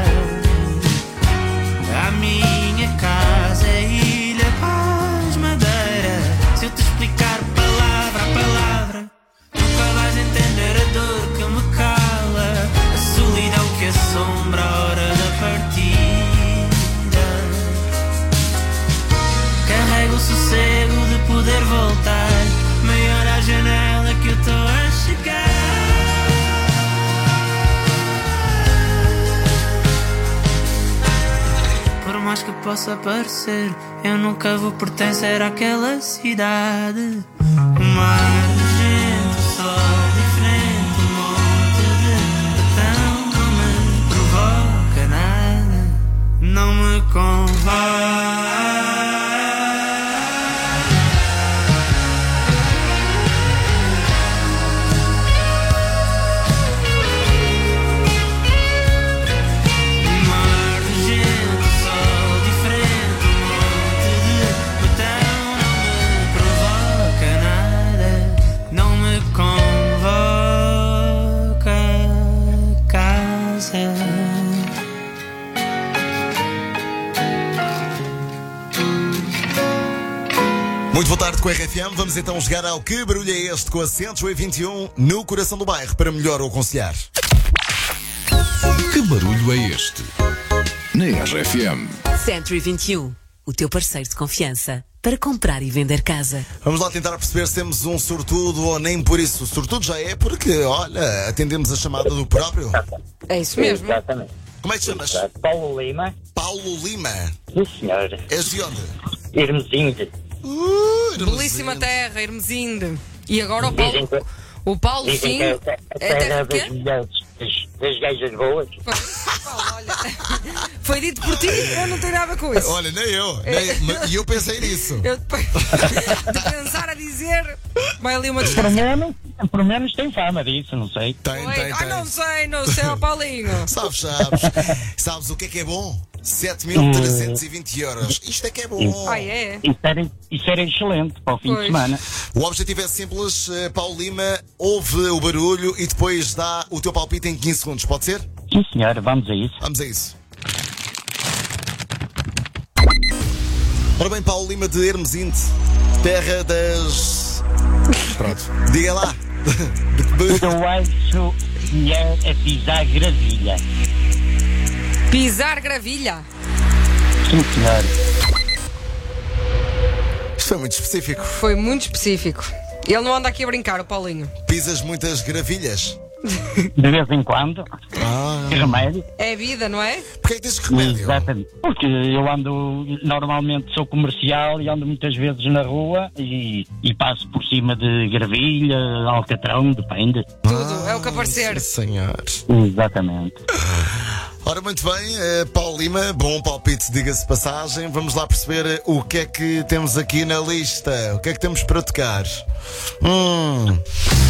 à minha casa, Ilha Paz, Madeira. Se eu te explicar palavra a palavra, nunca vais entender a dor que me cala, a solidão que assombra a hora da partida. Carrego o sucesso mais que possa parecer, eu nunca vou pertencer àquela cidade. Mar, gente, sol diferente, um monte de botão, não me provoca nada, não me convém. Muito boa tarde com a R F M. Vamos então jogar ao Que Barulho é Este com a cento e vinte e um no coração do bairro para melhor o aconselhar. Que barulho é este? Na R F M. cento e vinte e um, o teu parceiro de confiança para comprar e vender casa. Vamos lá tentar perceber se temos um sortudo ou nem por isso. O sortudo já é porque, olha, atendemos a chamada do próprio. É isso mesmo. Exatamente. Como é que te chamas? Paulo Lima. Paulo Lima. Sim, senhor. És de onde? Hermesinho. Uh, Belíssima terra, Hermesinde. E agora o Dizem Paulo. que- O Paulo, Dizem sim. que é a terra É terra de das quê? mulheres, das, das gajas boas. Paulo, olha. Foi dito por ti, eu não tenho nada com isso. Olha, nem eu. Nem, e eu pensei nisso. Eu depois de pensar a dizer, vai ali uma Por distância. menos, por menos tem fama disso, não sei. Tem, Oi, tem, ah, tem. não sei, não sei, ó Paulinho. Sabes, sabes. Sabes o que é que é bom? sete mil trezentos e vinte euros. Isto é que é bom. Ah, é? Isso era, isso era excelente para o fim Pois. de semana. O objetivo é simples. eh, Paulo Lima, ouve o barulho e depois dá o teu palpite em quinze segundos. Pode ser? Sim, senhor, vamos a isso. Vamos a isso. Ora bem, Paulo Lima de Hermesinde, terra das... Pronto, diga lá. Eu acho que é a pisar gravilha. Pisar gravilha. Sim, senhor. Isto foi muito específico. Foi muito específico. Ele não anda aqui a brincar, o Paulinho. Pisas muitas gravilhas? De vez em quando. Ah. Que remédio. É vida, não é? Porquê é que tens remédio? Exatamente. Porque eu ando, normalmente sou comercial e ando muitas vezes na rua e, e passo por cima de gravilha, alcatrão, depende. Tudo, é o que aparecer. Sim, senhor. Exatamente. Ora, muito bem, eh, Paulo Lima, bom palpite, diga-se de passagem. Vamos lá perceber eh, o que é que temos aqui na lista. O que é que temos para tocar? Hum.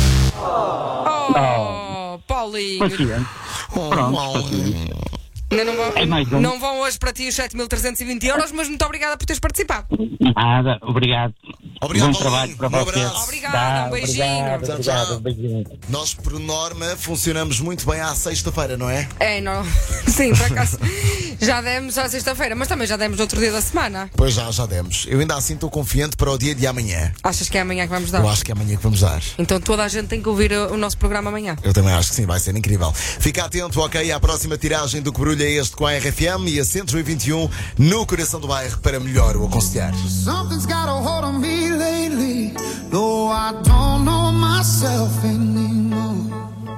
Oh, Paulinho. Paciente. Oh, Pronto, Paulinho. Não, não vão, É mais um. não vão hoje para ti os sete mil trezentos e vinte euros, mas muito obrigada por teres participado. Nada, obrigado. Obrigado, Bom Paulinho. trabalho para Um vocês. abraço. Obrigada, um beijinho. Obrigado, Tchau, obrigado, tchau. um beijinho. Nós, por norma, funcionamos muito bem à sexta-feira, não é? É, não. Sim, por acaso. Já demos à sexta-feira, mas também já demos no outro dia da semana. Pois já, já demos. Eu ainda assim estou confiante para o dia de amanhã. Achas que é amanhã que vamos dar? Eu acho que é amanhã que vamos dar. Então toda a gente tem que ouvir o, o nosso programa amanhã. Eu também acho que sim, vai ser incrível. Fica atento, ok, à próxima tiragem do Que Barulho é Este com a R F M e a cento e vinte e um no coração do bairro para melhor o aconselhar. Something's got a hold on me lately. No, I don't know myself anymore.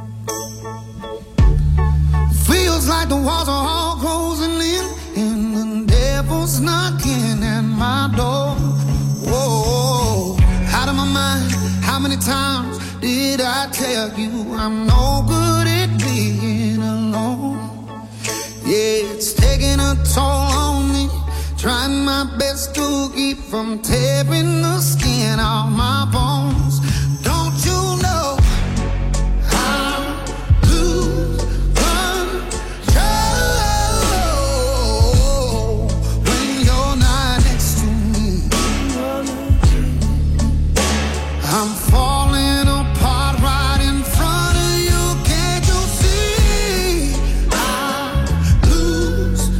Feels like the walls are all closing in, and the devil's knocking at my door. Whoa, out of my mind. How many times did I tell you I'm no good at being alone? Yeah, it's taking a toll on me. Trying my best to keep from tearing the skin off my bones. Don't you know I lose control when you're not next to me? I'm falling apart right in front of you. Can't you see? I lose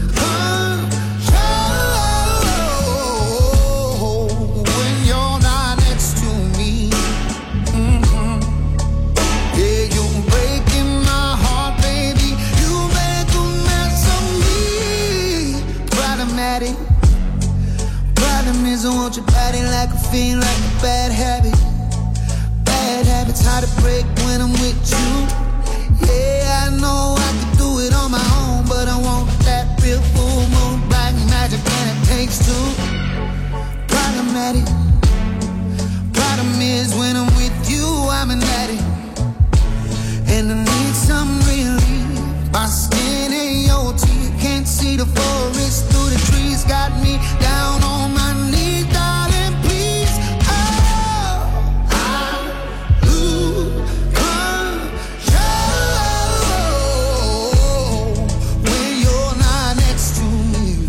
control when you're not next to me. Mhm. Yeah, you're breaking my heart, baby. You make a mess of me. Problematic. Problem is I want your body like a fiend, like a bad habit. Bad habits hard to break when I'm with you. Yeah, I know I could do it on my own, but I want that real full moon, black magic makes two. Problematic. Problem is when I'm with you, I'm an addict. And I need some relief. My skin ain't your teeth. Can't see the forest through the trees. Got me down on my knees, darling, please. Oh, I lose control when you're not next to me.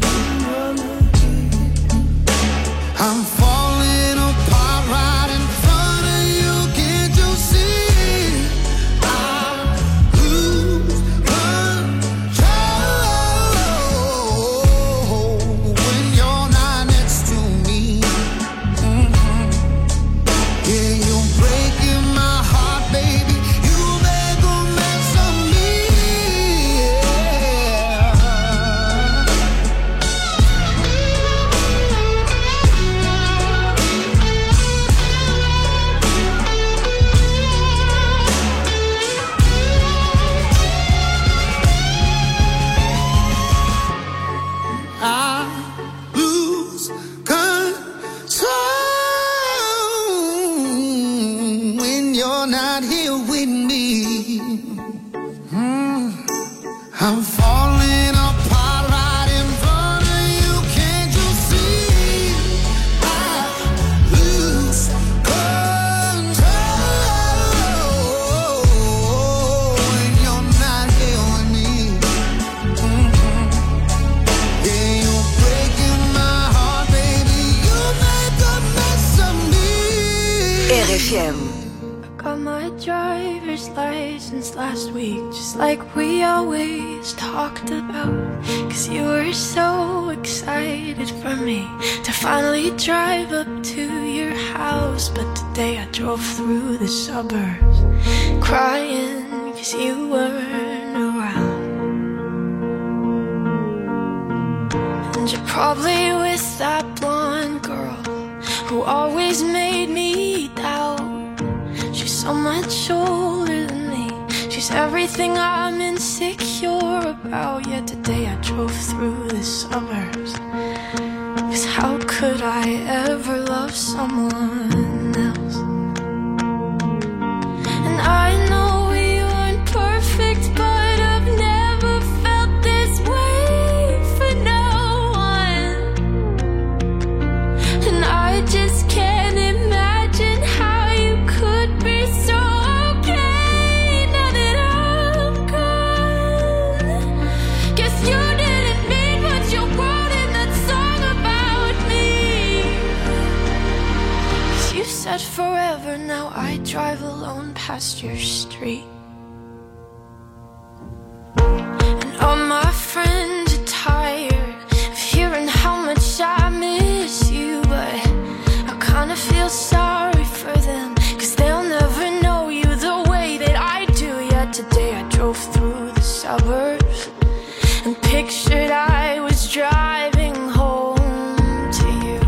I'm falling apart right in front of you. Can't you see? I lose control when you're not next to me. Mhm. Yeah, you're breaking my heart, baby. You make a mess of me. I lose control when you're not here with me. Mm. I'm falling apart right in front of you. Can't you see? I lose control when you're not here with me. Mhm. Yeah, you're breaking my heart, baby. You make a mess of me. R F M. Got my driver's license last week, just like we always talked about. Cause you were so excited for me to finally drive up to your house. But today I drove through the suburbs, crying cause you weren't around. And you're probably with that blonde girl who always made me doubt. She's so much older than me. She's everything I'm insecure about. Yet today I drove through the suburbs. Cause how could I ever love someone else? And I know we weren't perfect, but I've never felt this way for no one. And I just can't imagine how you could be so okay now that I'm gone. Guess you didn't mean what you wrote in that song about me. 'Cause you said forever, now I drive alone past your street. And all my friends are tired of hearing how much I miss you, but I kinda feel sorry for them, 'cause they'll never know you the way that I do. Yet today I drove through the suburbs and pictured I was driving home to you.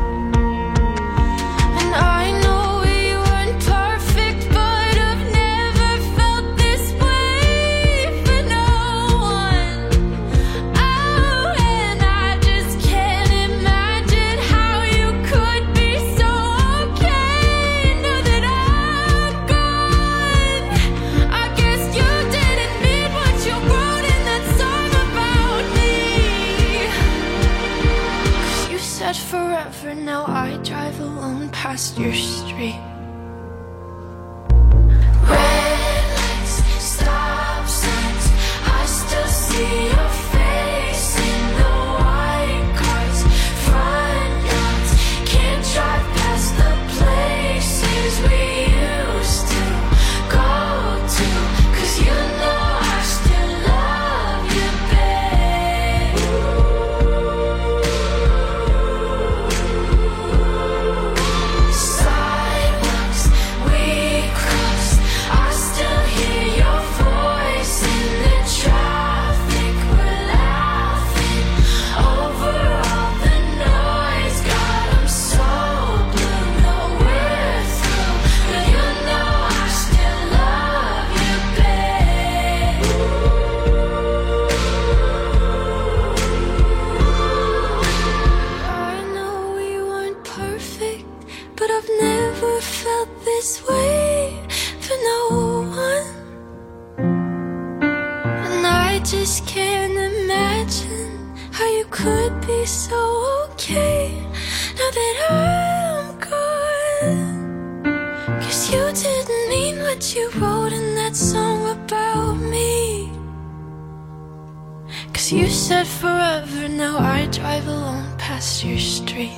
And I know we weren't perfect, but I've never felt this way for no one. Oh, and I just can't imagine how you could be so okay now that I'm gone. I guess you didn't mean what you wrote in that song about me. 'Cause you said forever, now I drive alone past your street. Red lights, stop signs, I still see your face in the white cars, front yards. Can't drive past the places we used to go to, 'cause you know I still love you, babe. Sidewalks, now that I'm gone. 'Cause you didn't mean what you wrote in that song about me. 'Cause you said forever, now I drive alone past your street.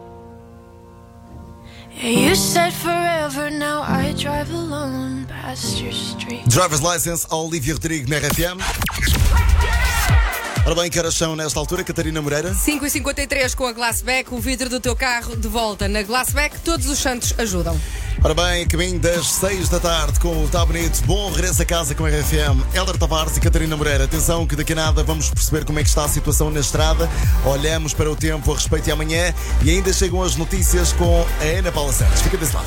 Yeah, you said forever, now I drive alone past your street. Driver's License, Olivia Rodrigo na R F M. Ora bem, que horas são nesta altura, Catarina Moreira? cinco e cinquenta e três com a Glassback, o vidro do teu carro de volta. Na Glassback, todos os santos ajudam. Ora bem, caminho das seis da tarde com o Tá Bonito. Bom regresso a casa com a R F M. Hélder Tavares e Catarina Moreira. Atenção que daqui a nada vamos perceber como é que está a situação na estrada. Olhamos para o tempo a respeito e amanhã e ainda chegam as notícias com a Ana Paula Santos. Fica desse lado.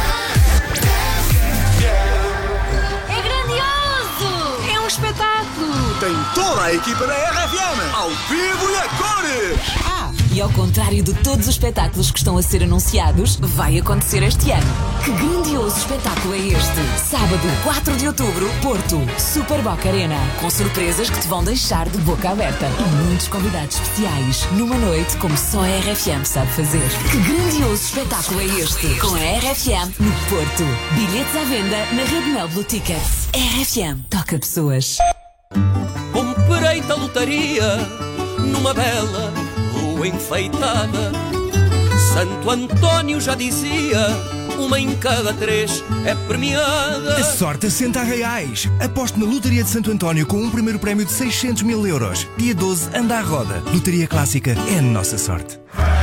É grandioso! É um espetáculo! Tem toda a equipa da R F M, ao vivo e a cores! Ah, e ao contrário de todos os espetáculos que estão a ser anunciados, vai acontecer este ano. Que grandioso espetáculo é este? Sábado, quatro de outubro, Porto, Super Boca Arena. Com surpresas que te vão deixar de boca aberta. E muitos convidados especiais. Numa noite como só a R F M sabe fazer. Que grandioso espetáculo é este? Com a R F M no Porto. Bilhetes à venda na Rede Mel Blue Tickets. R F M toca pessoas. Comprei da lotaria numa bela rua enfeitada. Santo António já dizia, uma em cada três é premiada. A sorte assenta a reais. Aposte na Lotaria de Santo António com um primeiro prémio de seiscentos mil euros. Dia doze, anda à roda. Lotaria Clássica é a nossa sorte.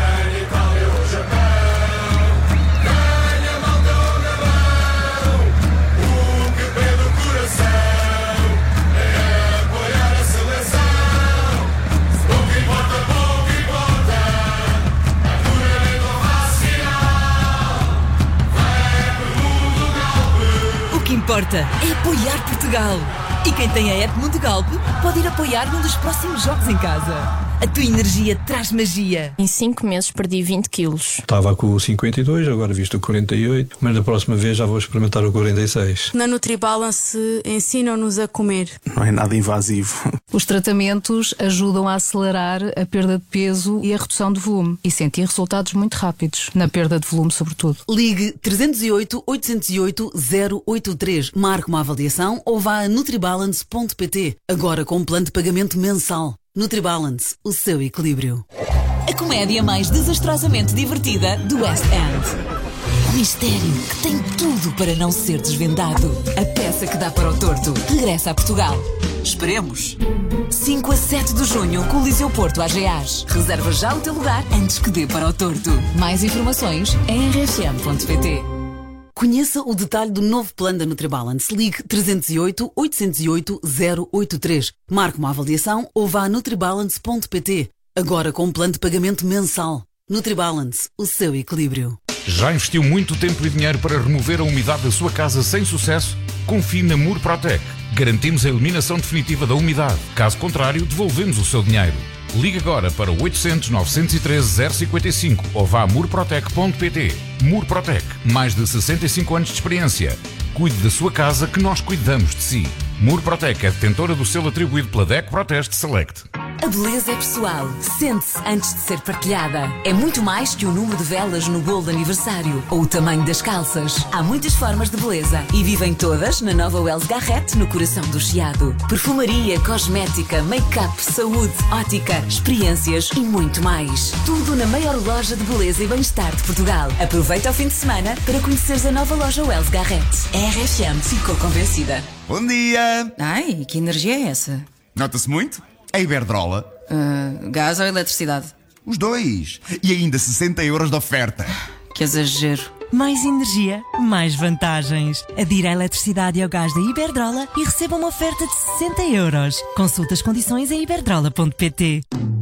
O que importa é apoiar Portugal. E quem tem a app Mundo Galp pode ir apoiar num dos próximos jogos em casa. A tua energia traz magia. Em cinco meses perdi vinte quilos. Estava com o cinquenta e dois, agora visto o quarenta e oito, mas da próxima vez já vou experimentar o quarenta e seis. Na NutriBalance ensinam-nos a comer. Não é nada invasivo. Os tratamentos ajudam a acelerar a perda de peso e a redução de volume e sentir resultados muito rápidos, na perda de volume sobretudo. Ligue trezentos e oito, oitocentos e oito, zero oito três, marque uma avaliação ou vá a nutribalance ponto pt. Agora com um plano de pagamento mensal. NutriBalance, o seu equilíbrio. A comédia mais desastrosamente divertida do West End. Um mistério que tem tudo para não ser desvendado. A peça que dá para o torto regressa a Portugal. Esperemos. cinco a sete de junho, Coliseu Porto A G As. Reserva já o teu lugar antes que dê para o torto. Mais informações em r f m ponto p t. Conheça o detalhe do novo plano da NutriBalance. Ligue trezentos e oito, oitocentos e oito, zero oito três. Marque uma avaliação ou vá a nutribalance ponto pt. Agora com um plano de pagamento mensal. NutriBalance, o seu equilíbrio. Já investiu muito tempo e dinheiro para remover a umidade da sua casa sem sucesso? Confie na Murprotec. Garantimos a eliminação definitiva da umidade. Caso contrário, devolvemos o seu dinheiro. Ligue agora para oitocentos, novecentos e treze, zero cinquenta e cinco ou vá a murprotec ponto pt. Murprotec, mais de sessenta e cinco anos de experiência. Cuide da sua casa que nós cuidamos de si. Murprotec é detentora do selo atribuído pela D E C Proteste Select. A beleza é pessoal. Sente-se antes de ser partilhada. É muito mais que o número de velas no bolo de aniversário ou o tamanho das calças. Há muitas formas de beleza e vivem todas na nova Wells Garrett, no coração do Chiado. Perfumaria, cosmética, make-up, saúde, ótica, experiências e muito mais. Tudo na maior loja de beleza e bem-estar de Portugal. Aproveita o fim de semana para conheceres a nova loja Wells Garrett. A R F M ficou convencida. Bom dia! Ai, que energia é essa? Nota-se muito? A Iberdrola. Uh, gás ou eletricidade? Os dois. E ainda sessenta euros de oferta. Que exagero. Mais energia, mais vantagens. Adira a eletricidade e ao gás da Iberdrola e receba uma oferta de sessenta euros. Consulte as condições em iberdrola ponto pt.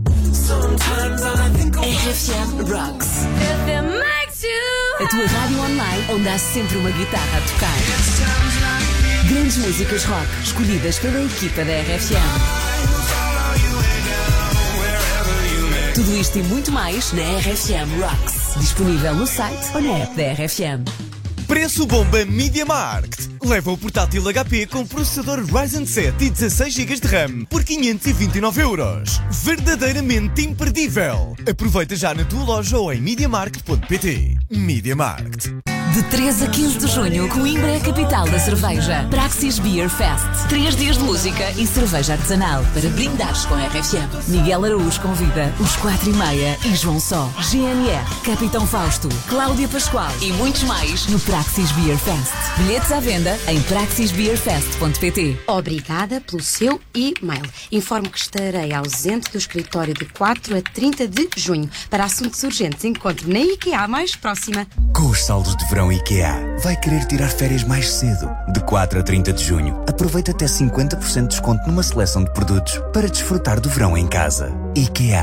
R F M Rocks. A tua rádio online onde há sempre uma guitarra a tocar. Grandes músicas rock escolhidas pela equipa da R F M. Tudo isto e muito mais na R F M Rocks. Disponível no site ou na app da R F M. Preço bomba Media Markt. Leva o portátil H P com processador Ryzen sete e dezasseis gigas de RAM por quinhentos e vinte e nove euros. Verdadeiramente imperdível. Aproveita já na tua loja ou em MediaMarkt ponto pt. MediaMarkt. De treze a quinze de junho, Coimbra é a capital da cerveja. Praxis Beer Fest. Três dias de música e cerveja artesanal para brindares com a R F M. Miguel Araújo convida os quatro e meia e João Só, G N R, Capitão Fausto, Cláudia Pascoal e muitos mais no Praxis Beer Fest. Bilhetes à venda em praxis beer fest ponto pt. Obrigada pelo seu e-mail. Informo que estarei ausente do escritório de quatro a trinta de junho. Para assuntos urgentes, encontro na IKEA mais próxima. Com os saldos de verão IKEA, vai querer tirar férias mais cedo. De quatro a trinta de junho, aproveita até cinquenta por cento de desconto numa seleção de produtos para desfrutar do verão em casa. IKEA.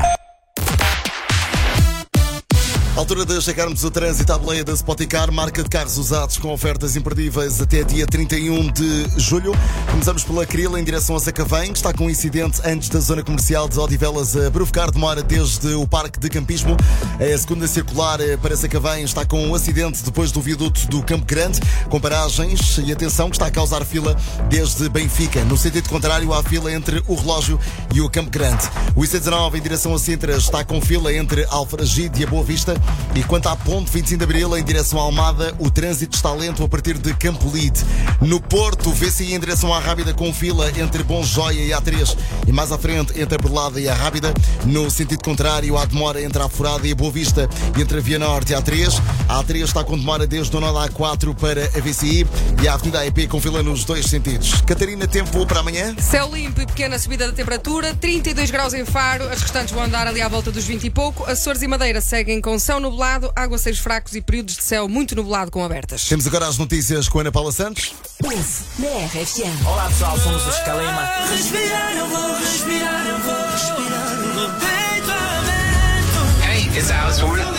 Altura de chegarmos o trânsito à boleia da Spoticar, marca de carros usados com ofertas imperdíveis até dia trinta e um de julho. Começamos pela Crila em direção a Sacavém, que está com um incidente antes da zona comercial de Odivelas a Bruficar, demora desde o Parque de Campismo. A segunda circular para Sacavém está com um acidente depois do viaduto do Campo Grande, com paragens e atenção que está a causar fila desde Benfica. No sentido contrário, há fila entre o Relógio e o Campo Grande. O I C dezanove em direção a Sintra está com fila entre Alfragide e a Boa Vista. E quanto à ponte vinte e cinco de Abril, em direção à Almada, o trânsito está lento a partir de Campo Lide. No Porto, V C I em direção à Rábida com fila entre Bom Joia e A três. E mais à frente, entre a Berlada e a Rábida. No sentido contrário, há demora entre a Furada e a Boa Vista. Entre a Via Norte e a A três. A A três está com demora desde o nó da A quatro para a V C I. E a Avenida A E P com fila nos dois sentidos. Catarina, tempo para amanhã? Céu limpo e pequena subida da temperatura, trinta e dois graus em Faro, as restantes vão andar ali à volta dos vinte e pouco. Açores e Madeira seguem com céu nublado, aguaceiros fracos e períodos de céu muito nublado com abertas. Temos agora as notícias com a Ana Paula Santos. Ouve na R F M. Olá pessoal, somos os Calema. Respirar, eu vou respirar, eu vou respirar no peito aberto. Hey, it's Alice for real.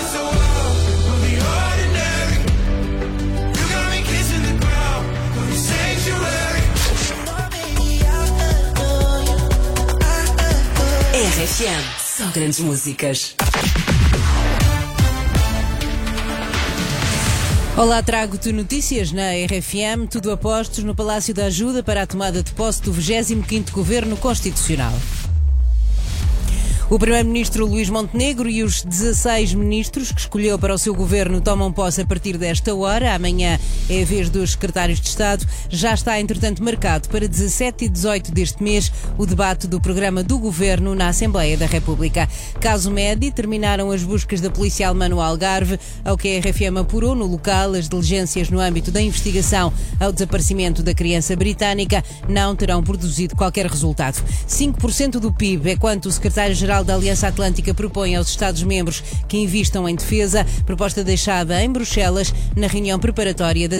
R F M. Só grandes músicas. Olá, trago-te notícias na R F M, tudo a postos no Palácio da Ajuda para a tomada de posse do vigésimo quinto Governo Constitucional. O primeiro-ministro Luís Montenegro e os dezasseis ministros que escolheu para o seu governo tomam posse a partir desta hora. Amanhã é a vez dos secretários de Estado. Já está, entretanto, marcado para dezassete e dezoito deste mês o debate do programa do governo na Assembleia da República. Caso Medi, terminaram as buscas da polícia alemã no Algarve. Ao que a R F M apurou no local, as diligências no âmbito da investigação ao desaparecimento da criança britânica não terão produzido qualquer resultado. cinco por cento do P I B é quanto o secretário-geral da Aliança Atlântica propõe aos Estados-membros que invistam em defesa, proposta deixada em Bruxelas na reunião preparatória da